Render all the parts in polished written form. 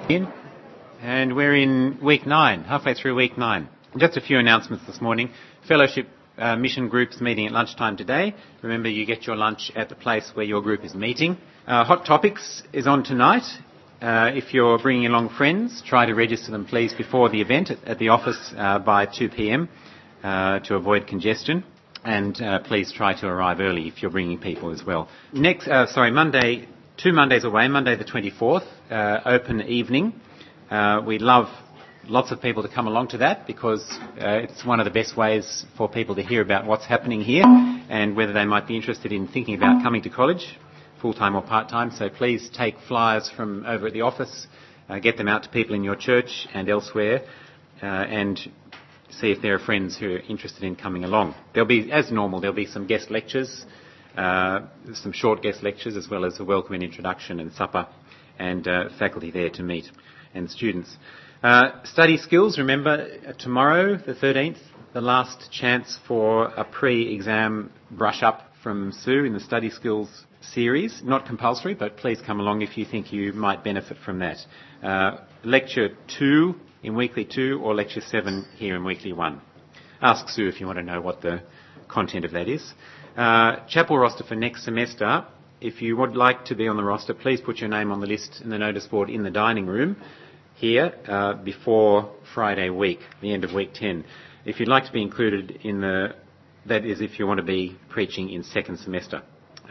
And we're in week 9, halfway through week 9. Just a few announcements this morning. Fellowship mission groups meeting at lunchtime today. Remember, you get your lunch at the place where your group is meeting. Hot Topics is on tonight. If you're bringing along friends, try to register them, please, before the event at the office by 2 p.m. To avoid congestion. And please try to arrive early if you're bringing people as well. Monday, 2 Mondays away, Monday the 24th, open evening. We'd love lots of people to come along to that because it's one of the best ways for people to hear about what's happening here and whether they might be interested in thinking about coming to college, full-time or part-time. So please take flyers from over at the office, get them out to people in your church and elsewhere, and see if there are friends who are interested in coming along. There'll be, as normal, there'll be some guest lectures, some short guest lectures, as well as a welcome and introduction and supper, and faculty there to meet, and students. Study skills, remember, tomorrow, the 13th, the last chance for a pre-exam brush-up from Sue in the study skills series. Not compulsory, but please come along if you think you might benefit from that. Lecture 2 in weekly 2 or lecture 7 here in weekly 1. Ask Sue if you want to know what the content of that is. Chapel roster for next semester. If you would like to be on the roster, please put your name on the list in the notice board in the dining room here before Friday week, the end of week 10. If you'd like to be included in that is if you want to be preaching in second semester.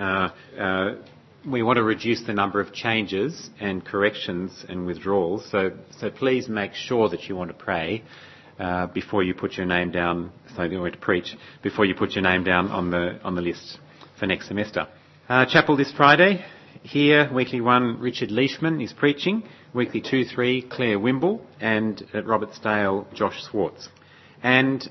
We want to reduce the number of changes and corrections and withdrawals, so please make sure that you want to pray before you put your name down, before you put your name down on the list for next semester. Chapel this Friday. Here, weekly 1, Richard Leishman is preaching. Weekly 2, 3, Claire Wimble. And at Robertsdale, Josh Swartz. And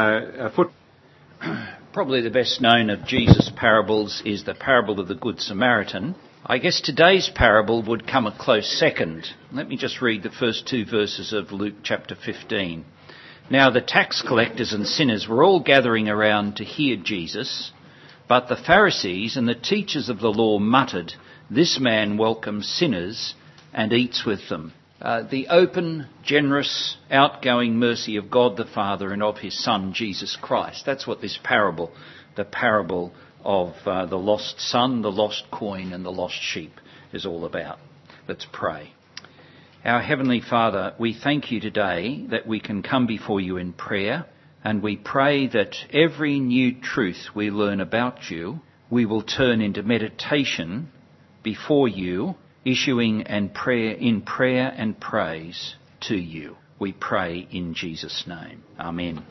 Probably the best known of Jesus' parables is the parable of the Good Samaritan. I guess today's parable would come a close second. Let me just read the first 2 verses of Luke chapter 15. Now the tax collectors and sinners were all gathering around to hear Jesus, but the Pharisees and the teachers of the law muttered, "This man welcomes sinners and eats with them." The open, generous, outgoing mercy of God the Father and of his Son, Jesus Christ. That's what this parable, the parable of the lost son, the lost coin and the lost sheep is all about. Let's pray. Our Heavenly Father, we thank you today that we can come before you in prayer, and we pray that every new truth we learn about you, we will turn into meditation before you, issuing and prayer and praise to you. We pray in Jesus' name. Amen.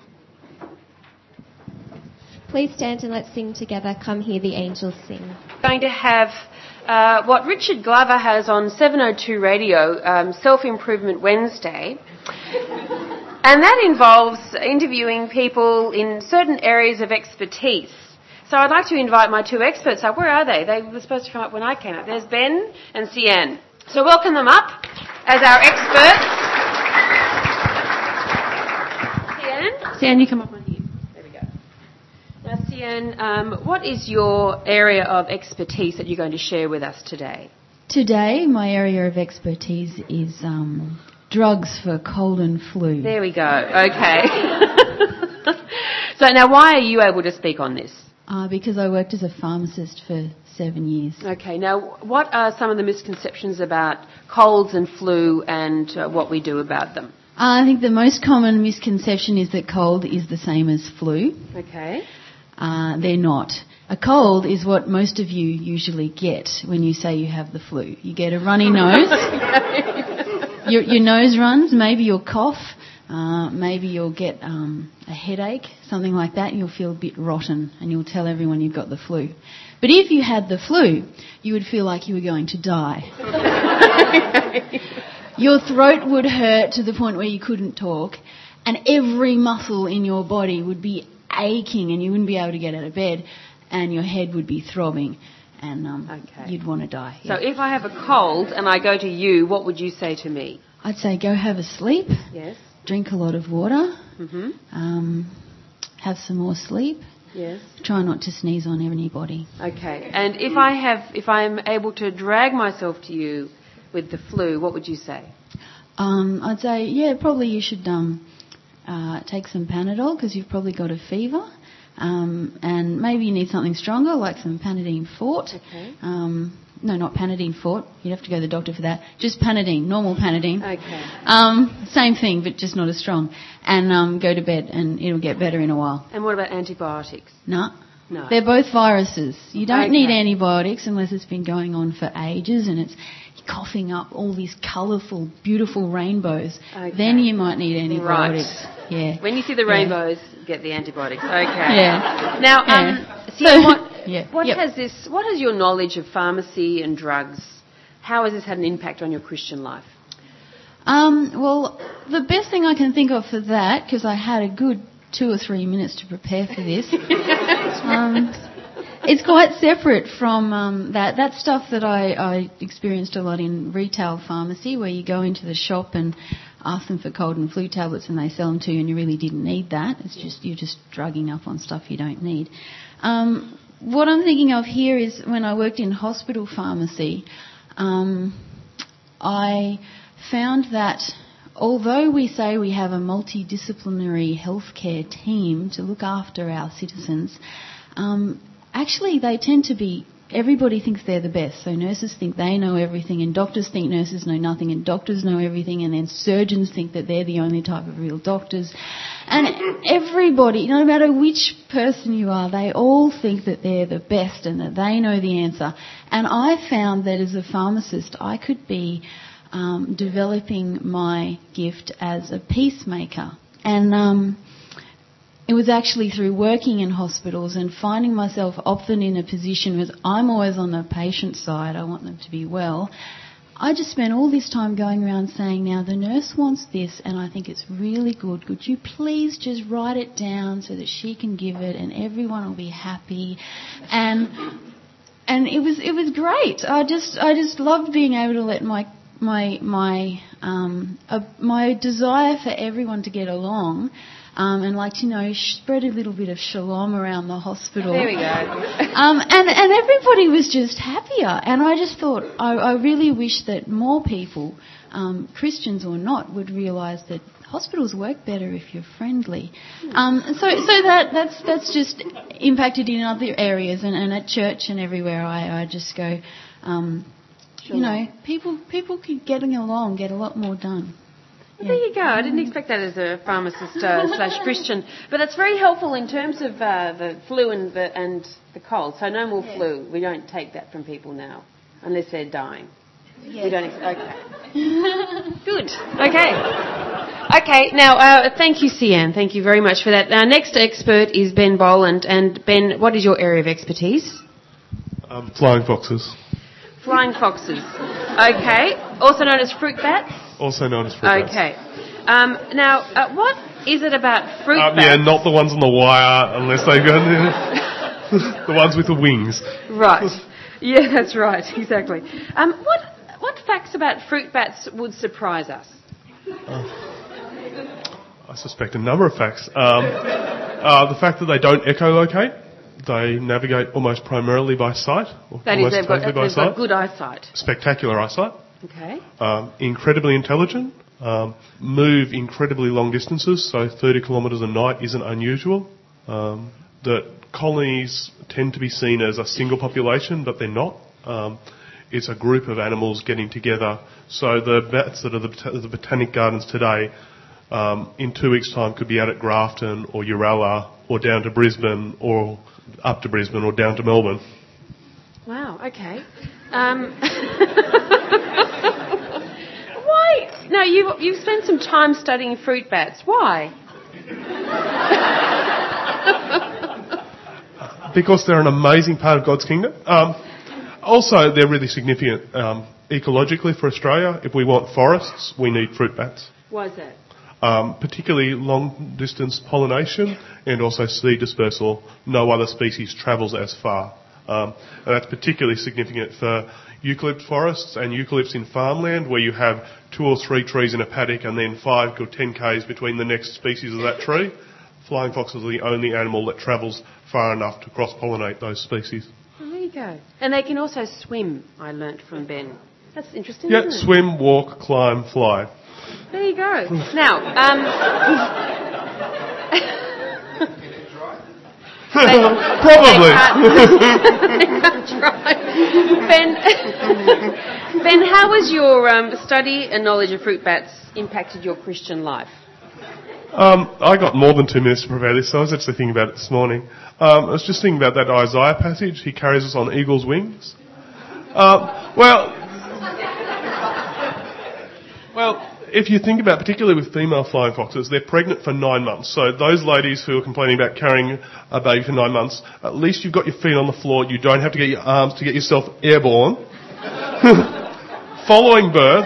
Please stand and let's sing together, Come Hear the Angels Sing. Going to have what Richard Glover has on 702 Radio, Self-Improvement Wednesday. And that involves interviewing people in certain areas of expertise. So I'd like to invite my 2 experts up. Where are they? They were supposed to come up when I came up. There's Ben and Sian. So welcome them up as our experts. Sian, you come up on here. There we go. Now, Sian, what is your area of expertise that you're going to share with us today? Today, my area of expertise is drugs for cold and flu. There we go. Okay. So now, why are you able to speak on this? Because I worked as a pharmacist for 7 years. Okay, now what are some of the misconceptions about colds and flu and what we do about them? I think the most common misconception is that cold is the same as flu. Okay. They're not. A cold is what most of you usually get when you say you have the flu. You get a runny nose, your nose runs, maybe you'll cough, maybe you'll get a headache, something like that. You'll feel a bit rotten and you'll tell everyone you've got the flu. But if you had the flu, you would feel like you were going to die. Your throat would hurt to the point where you couldn't talk, and every muscle in your body would be aching and you wouldn't be able to get out of bed, and your head would be throbbing, and you'd want to die. Yeah. So if I have a cold and I go to you, what would you say to me? I'd say go have a sleep. Yes. Drink a lot of water. Mm-hmm. Have some more sleep. Yes. Try not to sneeze on anybody. Okay. And if I'm able to drag myself to you, with the flu, what would you say? I'd say, probably you should take some Panadol because you've probably got a fever. And maybe you need something stronger, like some Panadine Fort. Okay. No, not Panadine Fort. You'd have to go to the doctor for that. Just Panadine, normal Panadine. Okay. Same thing, but just not as strong. And go to bed, and it'll get better in a while. And what about antibiotics? No. No. They're both viruses. You don't need antibiotics unless it's been going on for ages and it's coughing up all these colourful, beautiful rainbows. Okay. Then you might need antibiotics. Right. Yeah. When you see the rainbows, get the antibiotics. Okay. Yeah. Now, So, what has your knowledge of pharmacy and drugs, how has this had an impact on your Christian life? Well, the best thing I can think of for that, because I had a good 2 or 3 minutes to prepare for this, it's quite separate from that stuff that I experienced a lot in retail pharmacy, where you go into the shop and ask them for cold and flu tablets and they sell them to you and you really didn't need that. It's just you're just drugging up on stuff you don't need. What I'm thinking of here is when I worked in hospital pharmacy, I found that although we say we have a multidisciplinary healthcare team to look after our citizens, actually they tend to be, everybody thinks they're the best. So nurses think they know everything and doctors think nurses know nothing and doctors know everything, and then surgeons think that they're the only type of real doctors. And everybody, no matter which person you are, they all think that they're the best and that they know the answer. And I found that as a pharmacist I could be developing my gift as a peacemaker. And it was actually through working in hospitals and finding myself often in a position where I'm always on the patient side, I want them to be well. I just spent all this time going around saying, now the nurse wants this and I think it's really good. Could you please just write it down so that she can give it and everyone will be happy? And it was great. I just loved being able to let my desire for everyone to get along and spread a little bit of shalom around the hospital. There we go. And everybody was just happier. And I just thought, I really wish that more people, Christians or not, would realise that hospitals work better if you're friendly. So that's just impacted in other areas and at church and everywhere. I just go. People keep getting along, get a lot more done. Well, there you go. I didn't expect that as a pharmacist / Christian, but that's very helpful in terms of the flu and the cold. So no more flu. We don't take that from people now, unless they're dying. Yes. We don't. Okay. Good. Okay. Now, thank you, Sian. Thank you very much for that. Our next expert is Ben Boland, and Ben, what is your area of expertise? Flying foxes. Flying foxes. Okay. Also known as fruit bats? Also known as fruit bats. Okay. Now, what is it about fruit bats? Yeah, not the ones on the wire, unless they go... the ones with the wings. Right. Yeah, that's right. Exactly. What facts about fruit bats would surprise us? I suspect a number of facts. The fact that they don't echolocate. They navigate almost primarily by sight. That is, they've got good eyesight. Spectacular eyesight. Okay. Incredibly intelligent. Move incredibly long distances, so 30 kilometres a night isn't unusual. That colonies tend to be seen as a single population, but they're not. It's a group of animals getting together. So the bats that are the Botanic Gardens today, in 2 weeks' time could be out at Grafton or Uralla or down to Brisbane or up to Brisbane or down to Melbourne. Wow, okay. Why? Now, you've spent some time studying fruit bats. Why? Because they're an amazing part of God's kingdom. Also, they're really significant ecologically for Australia. If we want forests, we need fruit bats. Why is that? Particularly long-distance pollination and also seed dispersal. No other species travels as far. And that's particularly significant for eucalypt forests and eucalypts in farmland, where you have 2 or 3 trees in a paddock and then 5 or 10 k's between the next species of that tree. Flying foxes are the only animal that travels far enough to cross-pollinate those species. Oh, there you go. And they can also swim, I learnt from Ben. That's interesting, Yeah, isn't it? swim, walk, climb, fly. There you go. Now, Probably. Ben, how has your study and knowledge of fruit bats impacted your Christian life? I got more than 2 minutes to prepare this, so I was actually thinking about it this morning. I was just thinking about that Isaiah passage. He carries us on eagle's wings. Well, if you think about, particularly with female flying foxes, they're pregnant for 9 months. So those ladies who are complaining about carrying a baby for 9 months, at least you've got your feet on the floor. You don't have to get your arms to get yourself airborne. Following birth,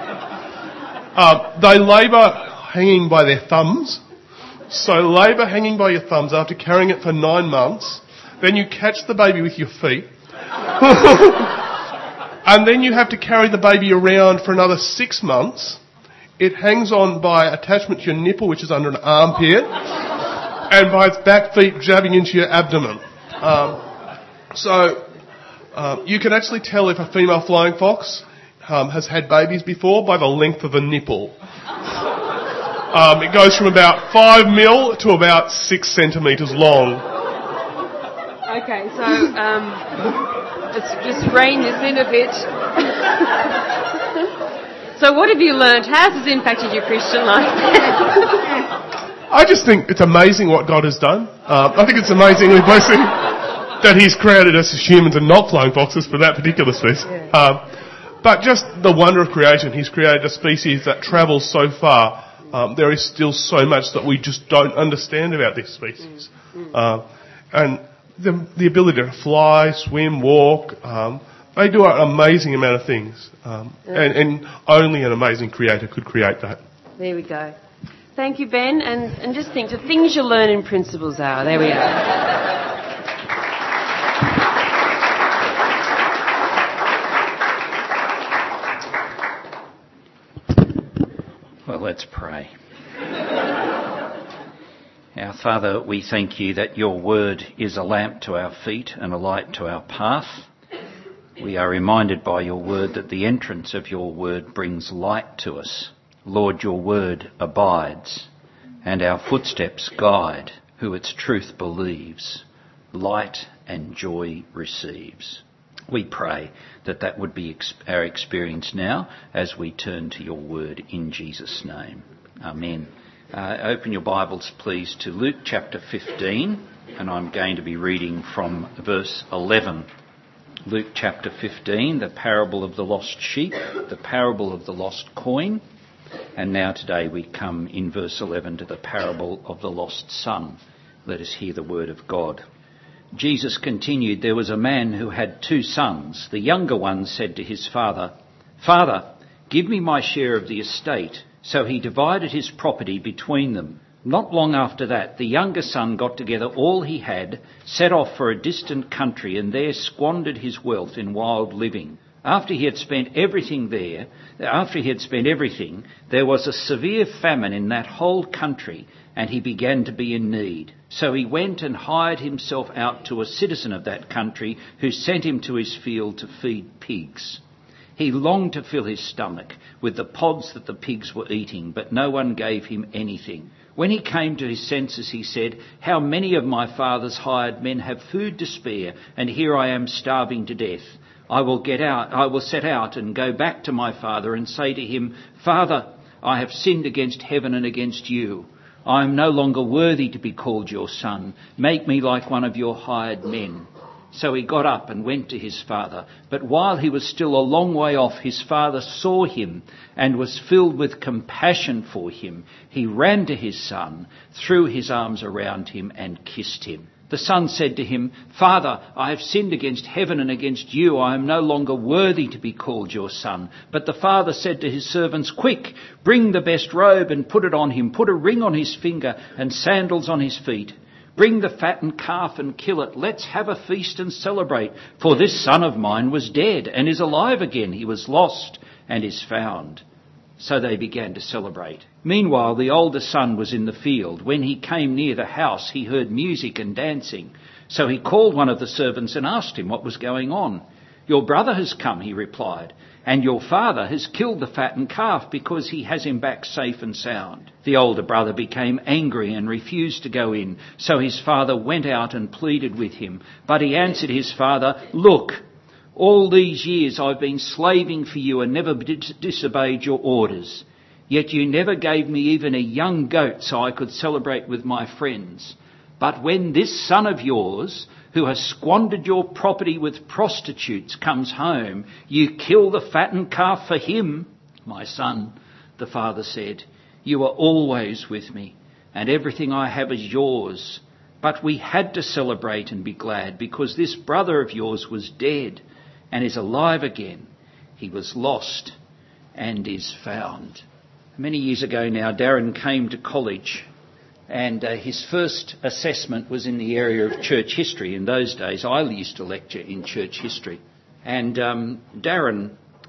they labour hanging by their thumbs. So labour hanging by your thumbs after carrying it for 9 months. Then you catch the baby with your feet. And then you have to carry the baby around for another 6 months. It hangs on by attachment to your nipple, which is under an armpit, and by its back feet jabbing into your abdomen. You can actually tell if a female flying fox has had babies before by the length of the nipple. It goes from about 5 mil to about 6 centimetres long. Okay, so let's just rein this in a bit. So what have you learned? How has this impacted your Christian life? I just think it's amazing what God has done. I think it's amazingly blessing that He's created us as humans and not flying foxes for that particular species. Yeah. But just the wonder of creation. He's created a species that travels so far. There is still so much that we just don't understand about this species. And the ability to fly, swim, walk, they do an amazing amount of things. And only an amazing creator could create that. There we go. Thank you, Ben. And just think, the things you learn in Principles Hour. There we are. Well, let's pray. Our Father, we thank you that your word is a lamp to our feet and a light to our path. We are reminded by your word that the entrance of your word brings light to us. Lord, your word abides, and our footsteps guide who its truth believes. Light and joy receives. We pray that that would be our experience now as we turn to your word in Jesus' name. Amen. Open your Bibles, please, to Luke chapter 15, and I'm going to be reading from verse 11. Luke chapter 15, the parable of the lost sheep, the parable of the lost coin, and now today we come in verse 11 to the parable of the lost son. Let us hear the word of God. Jesus continued, "There was a man who had 2 sons. The younger one said to his father, 'Father, give me my share of the estate.' So he divided his property between them. Not long after that, the younger son got together all he had, set off for a distant country, and there squandered his wealth in wild living. After he had spent everything, there was a severe famine in that whole country, and he began to be in need. So he went and hired himself out to a citizen of that country, who sent him to his field to feed pigs. He longed to fill his stomach with the pods that the pigs were eating, but no one gave him anything. When he came to his senses, he said, 'How many of my father's hired men have food to spare, and here I am starving to death. I will set out and go back to my father and say to him, Father, I have sinned against heaven and against you. I am no longer worthy to be called your son. Make me like one of your hired men.' So he got up and went to his father. But while he was still a long way off, his father saw him and was filled with compassion for him. He ran to his son, threw his arms around him and kissed him. The son said to him, 'Father, I have sinned against heaven and against you. I am no longer worthy to be called your son.' But the father said to his servants, 'Quick, bring the best robe and put it on him. Put a ring on his finger and sandals on his feet. Bring the fattened calf and kill it. Let's have a feast and celebrate. For this son of mine was dead and is alive again. He was lost and is found.' So they began to celebrate. Meanwhile, the older son was in the field. When he came near the house, he heard music and dancing. So he called one of the servants and asked him what was going on. "Your brother has come," he replied, "and your father has killed the fattened calf because he has him back safe and sound." The older brother became angry and refused to go in. So his father went out and pleaded with him. But he answered his father, "Look, all these years I've been slaving for you and never disobeyed your orders. Yet you never gave me even a young goat so I could celebrate with my friends. But when this son of yours, who has squandered your property with prostitutes, comes home, you kill the fattened calf for him." "My son," the father said, "you are always with me, and everything I have is yours. But we had to celebrate and be glad, because this brother of yours was dead and is alive again. He was lost and is found." Many years ago now, Darren came to college, and his first assessment was in the area of church history. In those days, I used to lecture in church history. And Darren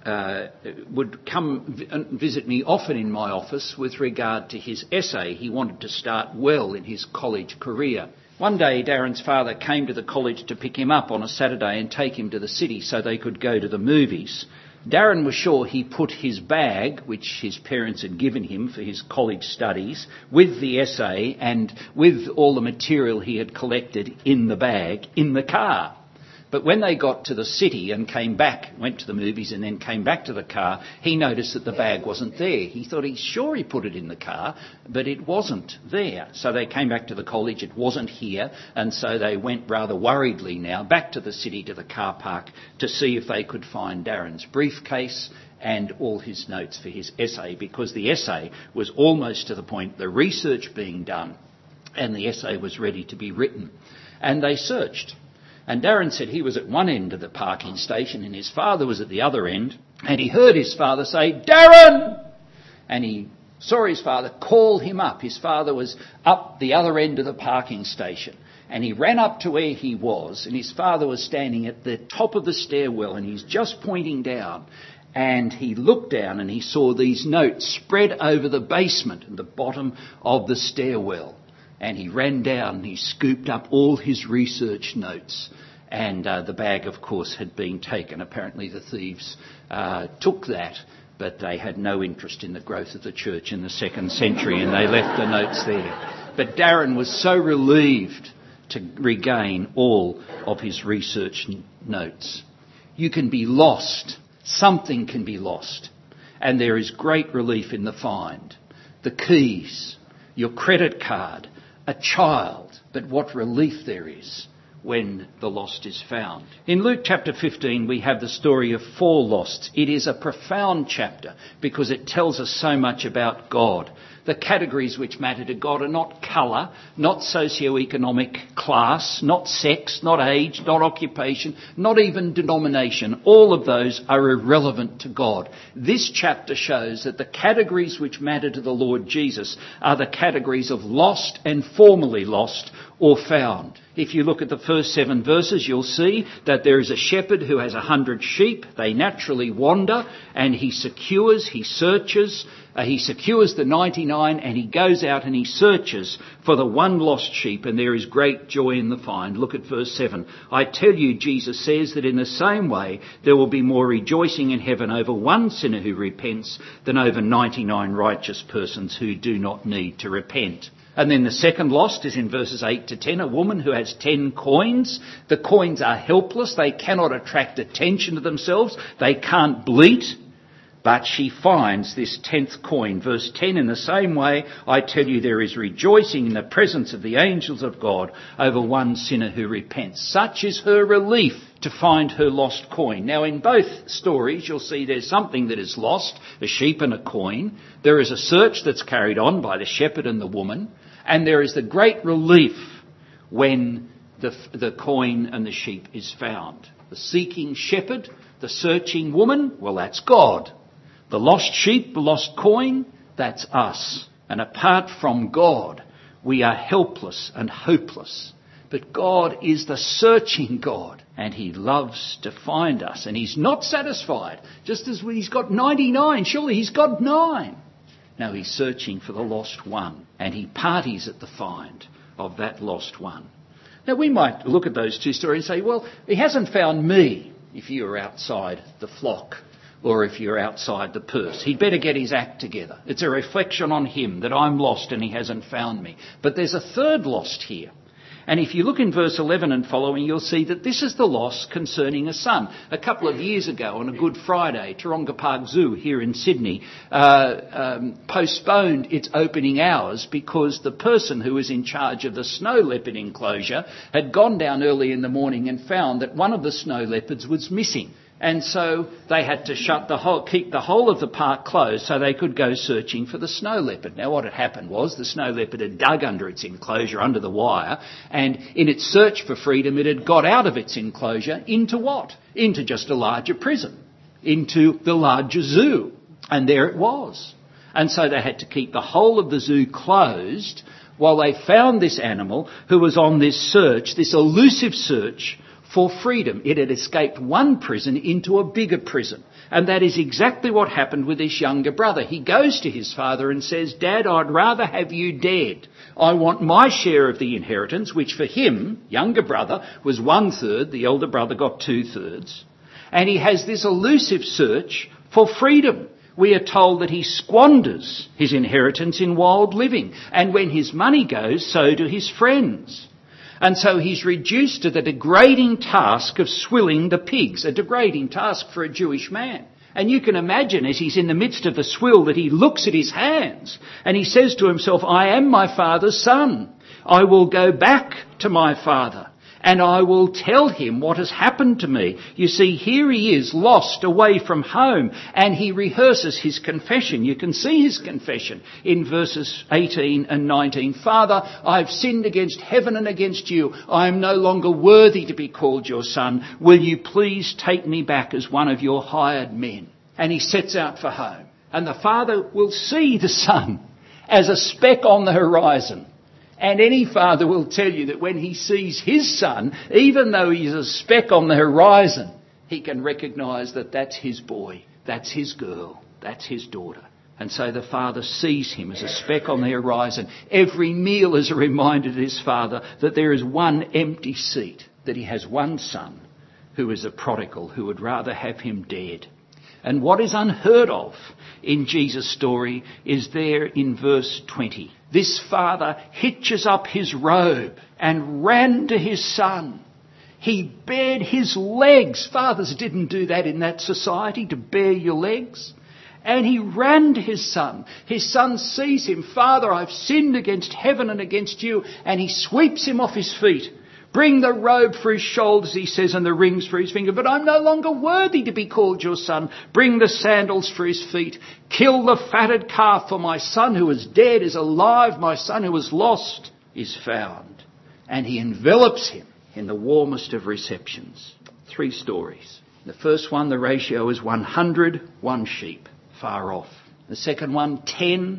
would come and visit me often in my office with regard to his essay. He wanted to start well in his college career. One day, Darren's father came to the college to pick him up on a Saturday and take him to the city so they could go to the movies. Darren was sure he put his bag, which his parents had given him for his college studies, with the essay and with all the material he had collected in the bag, in the car. But when they got to the city and came back, went to the movies and then came back to the car, he noticed that the bag wasn't there. He thought he's sure he put it in the car, but it wasn't there. So they came back to the college, it wasn't here, and so they went rather worriedly now back to the city, to the car park, to see if they could find Darren's briefcase and all his notes for his essay, because the essay was almost to the point, the research being done, and the essay was ready to be written. And they searched. And Darren said he was at one end of the parking station and his father was at the other end. And he heard his father say, "Darren!" And he saw his father call him up. His father was up the other end of the parking station. And he ran up to where he was, and his father was standing at the top of the stairwell, and he's just pointing down. And he looked down and he saw these notes spread over the basement and the bottom of the stairwell. And he ran down and he scooped up all his research notes. And the bag, of course, had been taken. Apparently the thieves took that, but they had no interest in the growth of the church in the 2nd century, and they left the notes there. But Darren was so relieved to regain all of his research notes. You can be lost. Something can be lost. And there is great relief in the find. The keys, your credit card, a child, but what relief there is when the lost is found. In Luke chapter 15 we have the story of 4 losts. It is a profound chapter because it tells us so much about God. The categories which matter to God are not colour, not socio-economic class, not sex, not age, not occupation, not even denomination. All of those are irrelevant to God. This chapter shows that the categories which matter to the Lord Jesus are the categories of lost and formerly lost or found. If you look at the first 7 verses, you'll see that there is a shepherd who has 100 sheep. They naturally wander, and he secures the 99, and he goes out and he searches for the one lost sheep, and there is great joy in the find. Look at verse 7. "I tell you," Jesus says, "that in the same way there will be more rejoicing in heaven over one sinner who repents than over 99 righteous persons who do not need to repent." And then the second lost is in verses 8 to 10, a woman who has 10 coins. The coins are helpless. They cannot attract attention to themselves. They can't bleat. But she finds this 10th coin. Verse 10, "In the same way, I tell you, there is rejoicing in the presence of the angels of God over one sinner who repents." Such is her relief to find her lost coin. Now, in both stories, you'll see there's something that is lost, a sheep and a coin. There is a search that's carried on by the shepherd and the woman. And there is the great relief when the coin and the sheep is found. The seeking shepherd, the searching woman, well, that's God. The lost sheep, the lost coin, that's us. And apart from God, we are helpless and hopeless. But God is the searching God, and he loves to find us. And he's not satisfied. Just as he's got 99, surely he's got 9. No, he's searching for the lost one, and he parties at the find of that lost one. Now, we might look at those 2 stories and say, well, he hasn't found me. if you're outside the flock or if you're outside the purse. He'd better get his act together. It's a reflection on him that I'm lost and he hasn't found me. But there's a third lost here. And if you look in verse 11 and following, you'll see that this is the loss concerning a son. A couple of years ago on a Good Friday, Taronga Park Zoo here in Sydney postponed its opening hours because the person who was in charge of the snow leopard enclosure had gone down early in the morning and found that one of the snow leopards was missing. And so they had to keep the whole of the park closed so they could go searching for the snow leopard. Now what had happened was the snow leopard had dug under its enclosure, under the wire, and in its search for freedom it had got out of its enclosure into what? Into just a larger prison, into the larger zoo. And there it was. And so they had to keep the whole of the zoo closed while they found this animal who was on this search, this elusive search for freedom. It had escaped one prison into a bigger prison. And that is exactly what happened with this younger brother. He goes to his father and says, "Dad, I'd rather have you dead. I want my share of the inheritance," which for him, younger brother, was 1/3. The elder brother got 2/3. And he has this elusive search for freedom. We are told that he squanders his inheritance in wild living. And when his money goes, so do his friends. And so he's reduced to the degrading task of swilling the pigs, a degrading task for a Jewish man. And you can imagine as he's in the midst of the swill that he looks at his hands and he says to himself, "I am my father's son. I will go back to my father and I will tell him what has happened to me." You see, here he is, lost away from home, and he rehearses his confession. You can see his confession in verses 18 and 19. "Father, I have sinned against heaven and against you. I am no longer worthy to be called your son. Will you please take me back as one of your hired men?" And he sets out for home. And the father will see the son as a speck on the horizon. And any father will tell you that when he sees his son, even though he's a speck on the horizon, he can recognise that that's his boy, that's his girl, that's his daughter. And so the father sees him as a speck on the horizon. Every meal is a reminder to his father that there is one empty seat, that he has one son who is a prodigal, who would rather have him dead. And what is unheard of in Jesus' story is there in verse 20. This father hitches up his robe and ran to his son. He bared his legs. Fathers didn't do that in that society, to bare your legs. And he ran to his son. His son sees him. "Father, I've sinned against heaven and against you." And he sweeps him off his feet. "Bring the robe for his shoulders," he says, "and the rings for his finger. But I'm no longer worthy to be called your son. Bring the sandals for his feet. Kill the fatted calf, for my son who is dead is alive. My son who was lost is found." And he envelops him in the warmest of receptions. 3 stories. The first one, the ratio is 100, 1 sheep, far off. The second one, 10,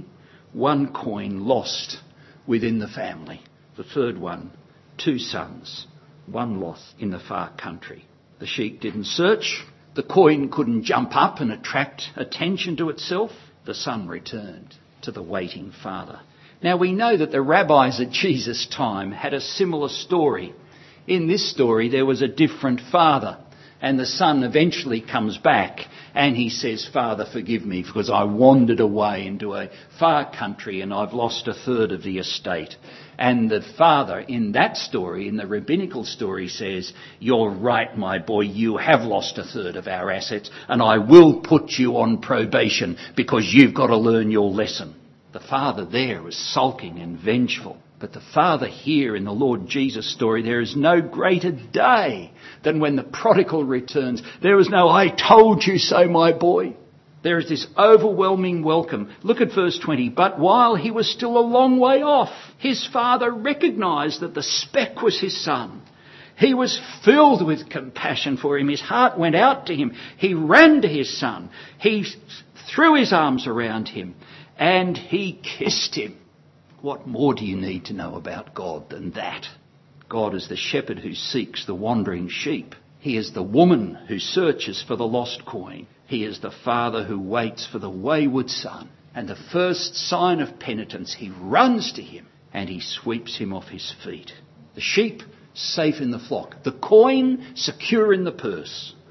1 coin lost within the family. The third one, 2 sons, 1 lost in the far country. The sheep didn't search. The coin couldn't jump up and attract attention to itself. The son returned to the waiting father. Now we know that the rabbis at Jesus' time had a similar story. In this story there was a different father, and the son eventually comes back and he says, "Father, forgive me because I wandered away into a far country and I've lost 1/3 of the estate." And the father in that story, in the rabbinical story, says, "You're right, my boy, you have lost 1/3 of our assets and I will put you on probation because you've got to learn your lesson." The father there was sulking and vengeful. But the father here in the Lord Jesus story, there is no greater day than when the prodigal returns. There is no "I told you so, my boy." There is this overwhelming welcome. Look at verse 20. "But while he was still a long way off, his father recognised that the speck was his son. He was filled with compassion for him. His heart went out to him. He ran to his son. He threw his arms around him and he kissed him." What more do you need to know about God than that? God is the shepherd who seeks the wandering sheep. He is the woman who searches for the lost coin. He is the father who waits for the wayward son. And the first sign of penitence, he runs to him and he sweeps him off his feet. The sheep safe in the flock. The coin secure in the purse.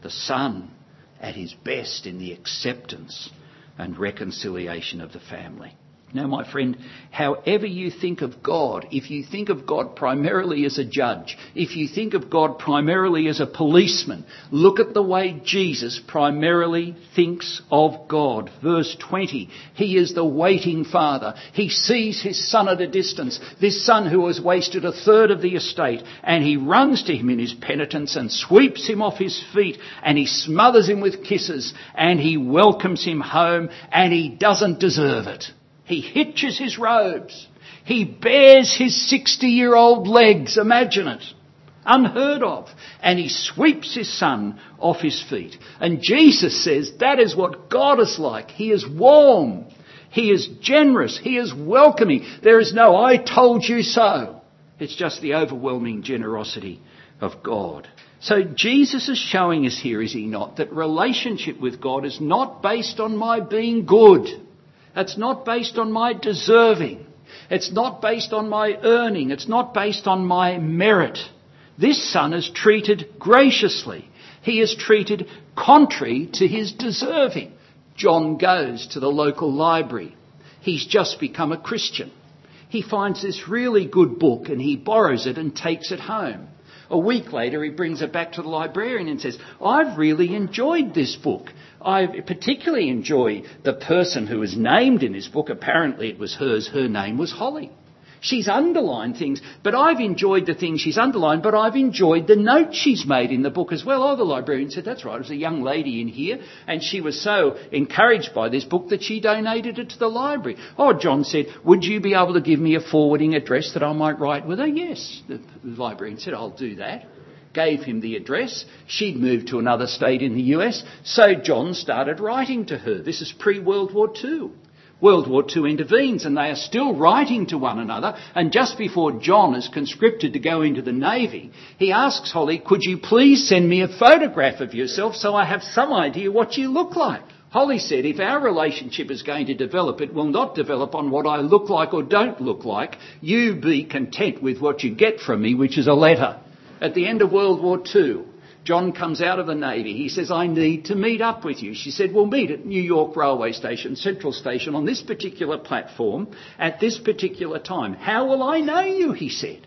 the Son at his best in the acceptance and reconciliation of the family. Now, my friend, however you think of God, if you think of God primarily as a judge, if you think of God primarily as a policeman, look at the way Jesus primarily thinks of God. Verse 20, he is the waiting Father. He sees his Son at a distance, this Son who has wasted a third of the estate, and he runs to him in his penitence and sweeps him off his feet, and he smothers him with kisses, and he welcomes him home, and he doesn't deserve it. He hitches his robes. He bears his 60-year-old legs. Imagine it. Unheard of. And he sweeps his Son off his feet. And Jesus says that is what God is like. He is warm. He is generous. He is welcoming. There is no "I told you so." It's just the overwhelming generosity of God. So Jesus is showing us here, is he not, that relationship with God is not based on my being good. It's not based on my deserving. It's not based on my earning. It's not based on my merit. This Son is treated graciously. He is treated contrary to his deserving. John goes to the local library. He's just become a Christian. He finds this really good book and he borrows it and takes it home. A week later, he brings it back to the librarian and says, "I've really enjoyed this book. I particularly enjoy the person who is named in this book." Apparently it was hers. Her name was Holly. She's underlined things, but I've enjoyed the things she's underlined, but I've enjoyed the notes she's made in the book as well. Oh, the librarian said, "That's right, it was a young lady in here, and she was so encouraged by this book that she donated it to the library." Oh, John said, "Would you be able to give me a forwarding address that I might write with her?" "Yes." The librarian said, "I'll do that." Gave him the address. She'd moved to another state in the US, so John started writing to her. This is pre-World War II. World War II intervenes and they are still writing to one another, and just before John is conscripted to go into the Navy, he asks Holly, "Could you please send me a photograph of yourself so I have some idea what you look like?" Holly said, "If our relationship is going to develop, it will not develop on what I look like or don't look like. You be content with what you get from me, which is a letter." At the end of World War II, John comes out of the Navy. He says, "I need to meet up with you." She said, "We'll meet at New York Railway Station, Central Station, on this particular platform at this particular time." "How will I know you?" he said.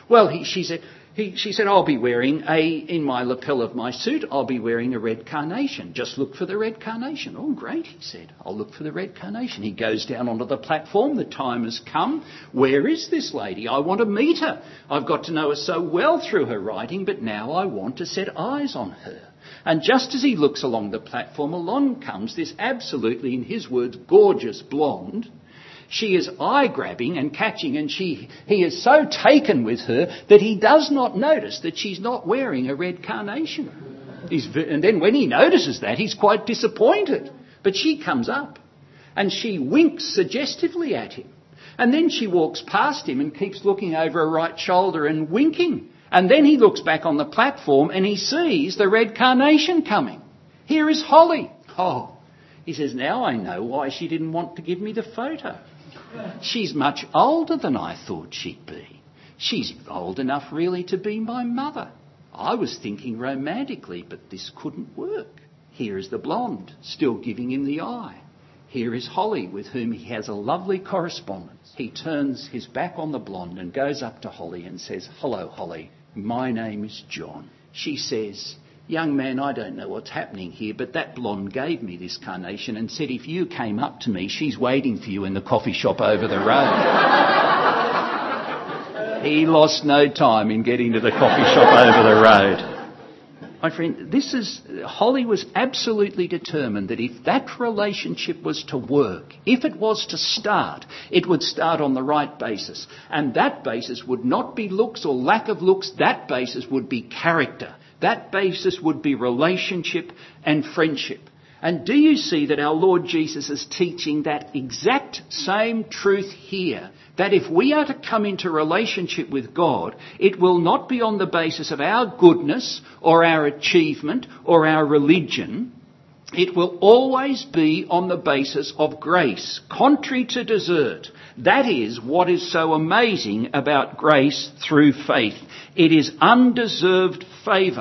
She said, "I'll be wearing in my lapel of my suit, I'll be wearing a red carnation. Just look for the red carnation." "Oh, great," he said. "I'll look for the red carnation." He goes down onto the platform. The time has come. Where is this lady? I want to meet her. I've got to know her so well through her writing, but now I want to set eyes on her. And just as he looks along the platform, along comes this absolutely, in his words, gorgeous blonde. She is eye-grabbing and catching, and he is so taken with her that he does not notice that she's not wearing a red carnation. And then when he notices that, he's quite disappointed. But she comes up and she winks suggestively at him. And then she walks past him and keeps looking over her right shoulder and winking. And then he looks back on the platform and he sees the red carnation coming. Here is Holly. Oh, he says, "Now I know why she didn't want to give me the photo. She's much older than I thought she'd be. She's old enough really to be my mother. I was thinking romantically, but this couldn't work. Here is the blonde, still giving him the eye. Here is Holly, with whom he has a lovely correspondence." He turns his back on the blonde and goes up to Holly and says, "Hello, Holly. My name is John." She says, "Young man, I don't know what's happening here, but that blonde gave me this carnation and said if you came up to me, she's waiting for you in the coffee shop over the road." He lost no time in getting to the coffee shop over the road. My friend, Holly was absolutely determined that if that relationship was to work, if it was to start, it would start on the right basis. And that basis would not be looks or lack of looks, that basis would be character. That basis would be relationship and friendship. And do you see that our Lord Jesus is teaching that exact same truth here? That if we are to come into relationship with God, it will not be on the basis of our goodness or our achievement or our religion. It will always be on the basis of grace, contrary to desert. That is what is so amazing about grace through faith. It is undeserved favour.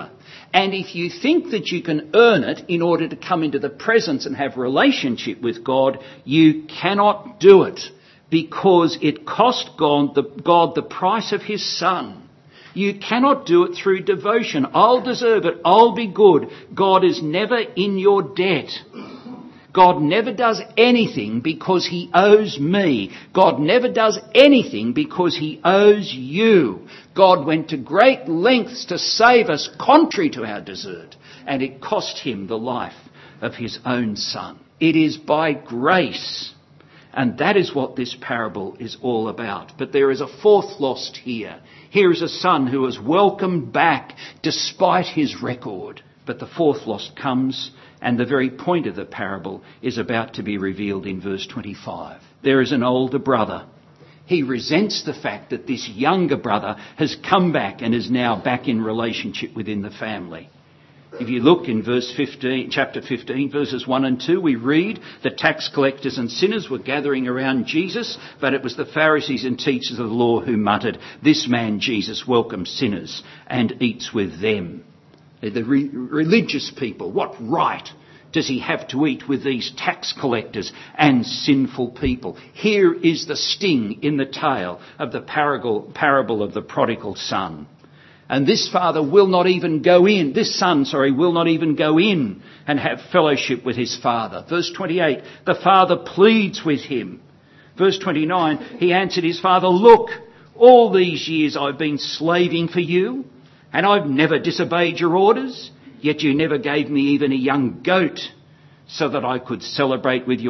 And if you think that you can earn it in order to come into the presence and have relationship with God, you cannot do it, because it cost God the price of his Son. You cannot do it through devotion. I'll deserve it. I'll be good. God is never in your debt. God never does anything because he owes me. God never does anything because he owes you. God went to great lengths to save us contrary to our desert, and it cost him the life of his own Son. It is by grace, and that is what this parable is all about. But there is a fourth lost here. Here is a son who is welcomed back despite his record. But the fourth lost comes, and the very point of the parable is about to be revealed in verse 25. There is an older brother. He resents the fact that this younger brother has come back and is now back in relationship within the family. If you look in chapter 15, verses 1 and 2, we read, the tax collectors and sinners were gathering around Jesus, but it was the Pharisees and teachers of the law who muttered, this man Jesus welcomes sinners and eats with them. The religious people, what right does he have to eat with these tax collectors and sinful people? Here is the sting in the tail of the parable of the prodigal son. And this son will not even go in and have fellowship with his father. Verse 28, the father pleads with him. Verse 29, he answered his father, look, all these years I've been slaving for you, and I've never disobeyed your orders, yet you never gave me even a young goat so that I could celebrate with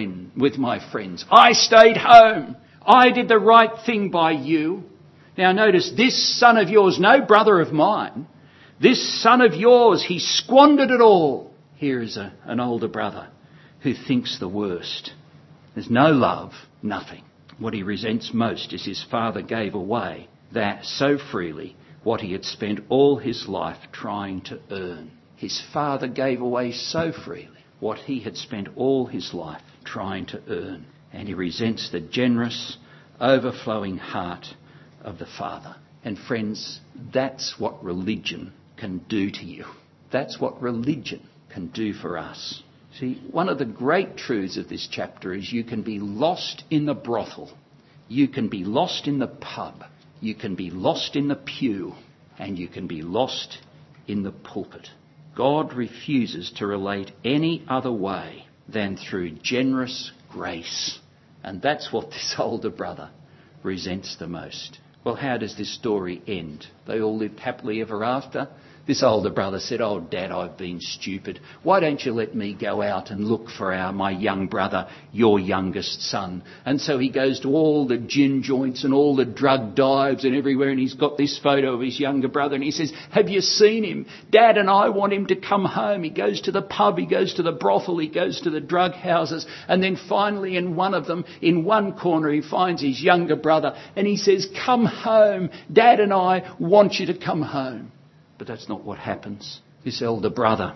my friends. I stayed home. I did the right thing by you. Now notice, this son of yours, no brother of mine, this son of yours, he squandered it all. Here is an older brother who thinks the worst. There's no love, nothing. What he resents most is his father gave away that so freely what he had spent all his life trying to earn. His father gave away so freely what he had spent all his life trying to earn. And he resents the generous, overflowing heart of the Father. And friends, that's what religion can do to you. That's what religion can do for us. See, one of the great truths of this chapter is you can be lost in the brothel. You can be lost in the pub. You can be lost in the pew. And you can be lost in the pulpit. God refuses to relate any other way than through generous grace. And that's what this older brother resents the most. Well, how does this story end? They all lived happily ever after. This older brother said, oh, Dad, I've been stupid. Why don't you let me go out and look for my young brother, your youngest son? And so he goes to all the gin joints and all the drug dives and everywhere, and he's got this photo of his younger brother, and he says, have you seen him? Dad and I want him to come home. He goes to the pub, he goes to the brothel, he goes to the drug houses, and then finally in one of them, in one corner, he finds his younger brother, and he says, come home. Dad and I want you to come home. But that's not what happens. This elder brother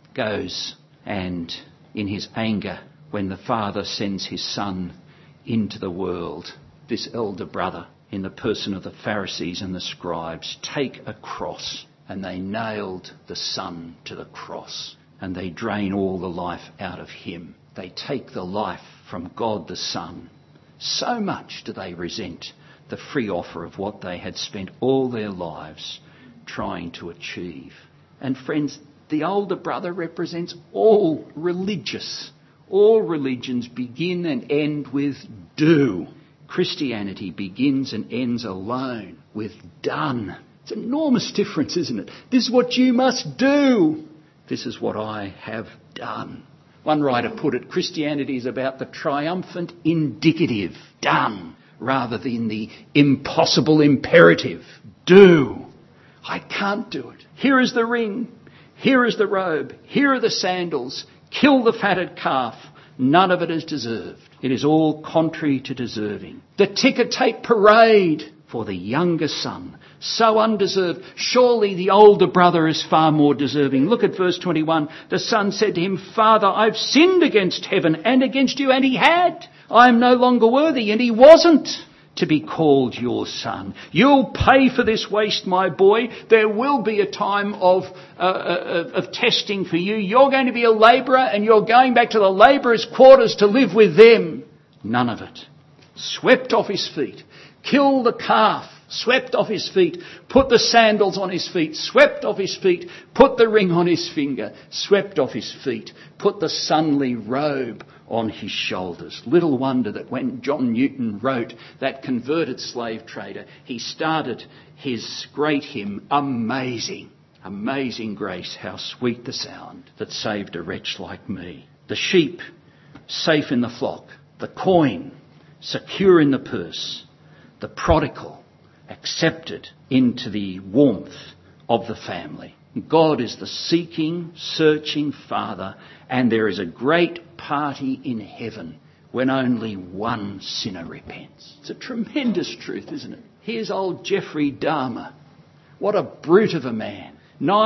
goes, and in his anger, when the father sends his son into the world, this elder brother, in the person of the Pharisees and the scribes, take a cross, and they nailed the son to the cross, and they drain all the life out of him. They take the life from God the Son. So much do they resent the free offer of what they had spent all their lives trying to achieve. And friends, the older brother represents all religions begin and end with do. Christianity begins and ends alone with done. It's an enormous difference, isn't it? This is what you must do. This is what I have done. One writer put it, Christianity is about the triumphant indicative, done, rather than the impossible imperative, do. I can't do it. Here is the ring. Here is the robe. Here are the sandals. Kill the fatted calf. None of it is deserved. It is all contrary to deserving. The ticker tape parade for the younger son. So undeserved. Surely the older brother is far more deserving. Look at verse 21. The son said to him, Father, I've sinned against heaven and against you. And he had. I am no longer worthy. And he wasn't to be called your son. You'll pay for this waste, my boy. There will be a time of testing for you. You're going to be a labourer and you're going back to the labourers' quarters to live with them. None of it. Swept off his feet. Kill the calf. Swept off his feet. Put the sandals on his feet. Swept off his feet. Put the ring on his finger. Swept off his feet. Put the sunly robe on his shoulders. Little wonder that when John Newton wrote that converted slave trader, he started his great hymn, Amazing, amazing grace, how sweet the sound that saved a wretch like me. The sheep safe in the flock, the coin secure in the purse, the prodigal accepted into the warmth of the family. God is the seeking, searching Father, and there is a great party in heaven when only one sinner repents. It's a tremendous truth, isn't it? Here's old Jeffrey Dahmer. What a brute of a man.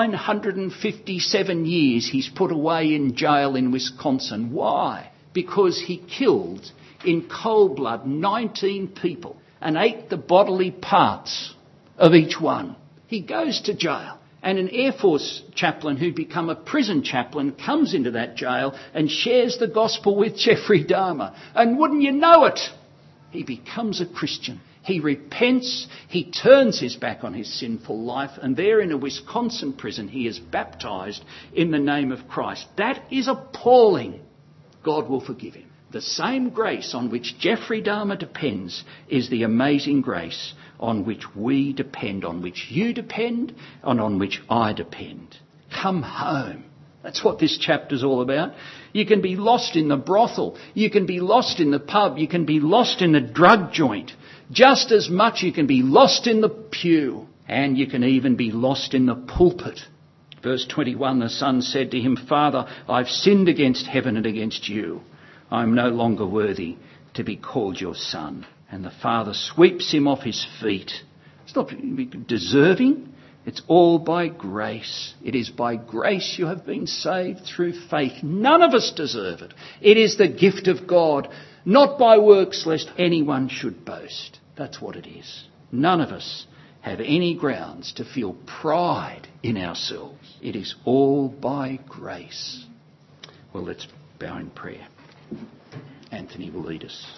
957 years he's put away in jail in Wisconsin. Why? Because he killed in cold blood 19 people and ate the bodily parts of each one. He goes to jail. And an Air Force chaplain who'd become a prison chaplain comes into that jail and shares the gospel with Jeffrey Dahmer. And wouldn't you know it, he becomes a Christian. He repents, he turns his back on his sinful life, and there in a Wisconsin prison he is baptised in the name of Christ. That is appalling. God will forgive him. The same grace on which Jeffrey Dahmer depends is the amazing grace on which we depend, on which you depend, and on which I depend. Come home. That's what this chapter's all about. You can be lost in the brothel. You can be lost in the pub. You can be lost in the drug joint. Just as much you can be lost in the pew. And you can even be lost in the pulpit. Verse 21, the son said to him, Father, I've sinned against heaven and against you. I'm no longer worthy to be called your son. And the father sweeps him off his feet. It's not deserving. It's all by grace. It is by grace you have been saved through faith. None of us deserve it. It is the gift of God, not by works lest anyone should boast. That's what it is. None of us have any grounds to feel pride in ourselves. It is all by grace. Well, let's bow in prayer. Anthony will lead us.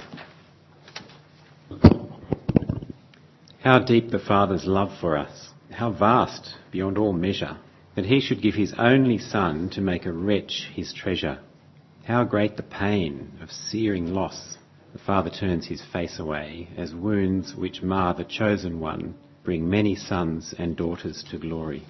How deep the Father's love for us, how vast beyond all measure, that he should give his only Son to make a wretch his treasure. How great the pain of searing loss. The Father turns his face away, as wounds which mar the chosen one bring many sons and daughters to glory.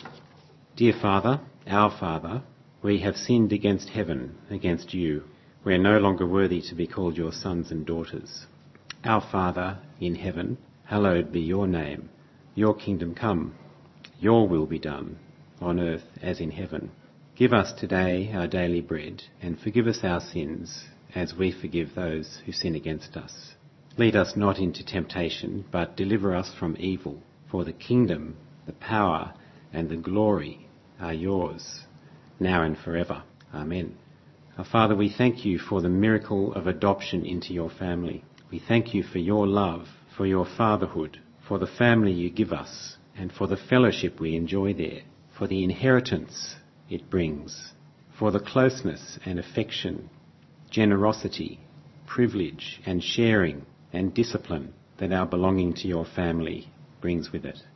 Dear Father, our Father, we have sinned against heaven, against you. We are no longer worthy to be called your sons and daughters. Our Father in heaven, hallowed be your name. Your kingdom come. Your will be done, on earth as in heaven. Give us today our daily bread, and forgive us our sins, as we forgive those who sin against us. Lead us not into temptation, but deliver us from evil. For the kingdom, the power, and the glory are yours, now and forever. Amen. Our Father, we thank you for the miracle of adoption into your family. We thank you for your love, for your fatherhood, for the family you give us, and for the fellowship we enjoy there, for the inheritance it brings, for the closeness and affection, generosity, privilege and sharing and discipline that our belonging to your family brings with it.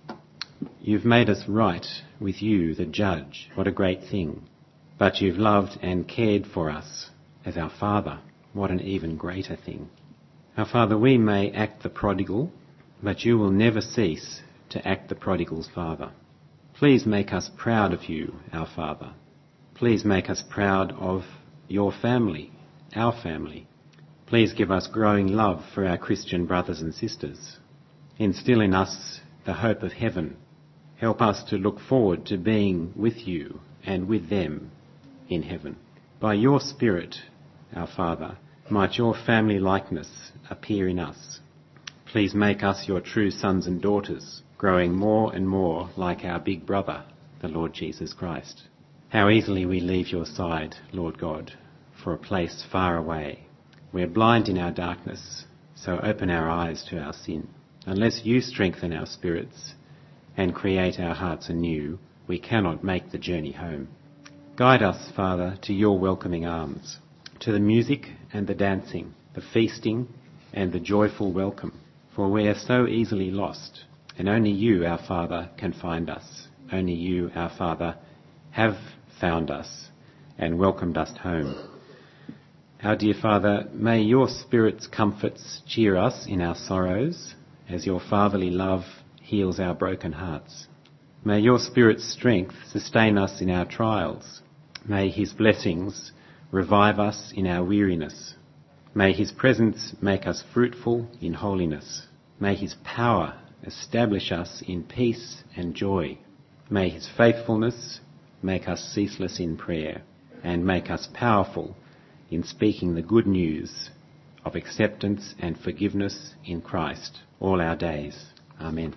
You've made us right with you, the judge. What a great thing. But you've loved and cared for us as our Father. What an even greater thing. Our Father, we may act the prodigal, but you will never cease to act the prodigal's father. Please make us proud of you, our Father. Please make us proud of your family, our family. Please give us growing love for our Christian brothers and sisters. Instill in us the hope of heaven. Help us to look forward to being with you and with them in heaven. By your Spirit, our Father, might your family likeness appear in us. Please make us your true sons and daughters, growing more and more like our big brother, the Lord Jesus Christ. How easily we leave your side, Lord God, for a place far away. We're blind in our darkness, So open our eyes to our sin. Unless you strengthen our spirits and create our hearts anew, we cannot make the journey home. Guide us, Father, to your welcoming arms, to the music and the dancing, the feasting and the joyful welcome. For we are so easily lost, and only you, our Father, can find us. Only you, our Father, have found us and welcomed us home. Our dear Father, may your Spirit's comforts cheer us in our sorrows, as your fatherly love heals our broken hearts. May your Spirit's strength sustain us in our trials. May his blessings revive us in our weariness. May his presence make us fruitful in holiness. May his power establish us in peace and joy. May his faithfulness make us ceaseless in prayer and make us powerful in speaking the good news of acceptance and forgiveness in Christ all our days. Amen.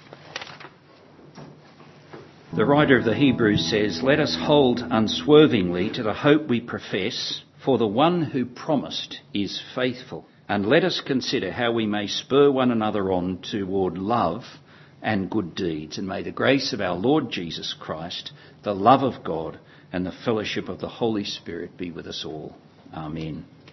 The writer of the Hebrews says, "Let us hold unswervingly to the hope we profess, for the one who promised is faithful. And let us consider how we may spur one another on toward love and good deeds. And may the grace of our Lord Jesus Christ, the love of God, and the fellowship of the Holy Spirit be with us all. Amen."